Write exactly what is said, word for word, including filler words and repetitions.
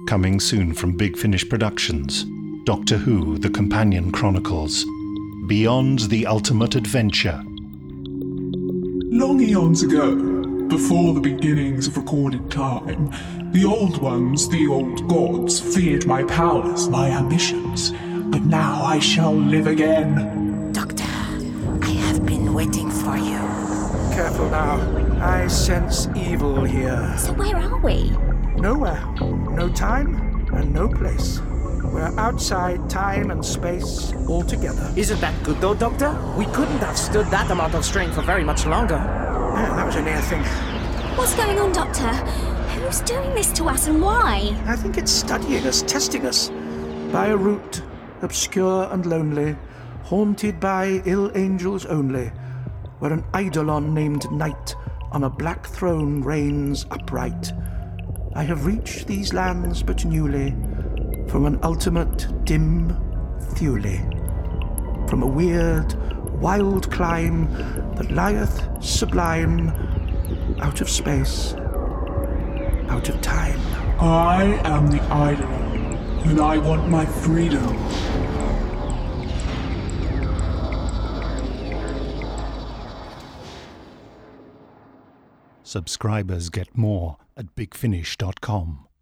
Coming soon from Big Finish Productions, Doctor Who: The Companion Chronicles, Beyond the Ultimate Adventure. Long eons ago, before the beginnings of recorded time, the Old Ones, the Old Gods, feared my powers, my ambitions. But now I shall live again. Doctor, I have been waiting for you. Careful now. I sense evil here. So where are we? Nowhere. No time and no place. We're outside time and space altogether. Isn't that good though, Doctor? We couldn't have stood that amount of strain for very much longer. Yeah, that was a near thing. What's going on, Doctor? Who's doing this to us and why? I think it's studying us, testing us. By a route, obscure and lonely, haunted by ill angels only, where an eidolon named Night on a black throne reigns upright. I have reached these lands but newly, from an ultimate dim Thule, from a weird, wild clime that lieth sublime, out of space, out of time. I am the Eidolon, and I want my freedom. Subscribers get more at big finish dot com.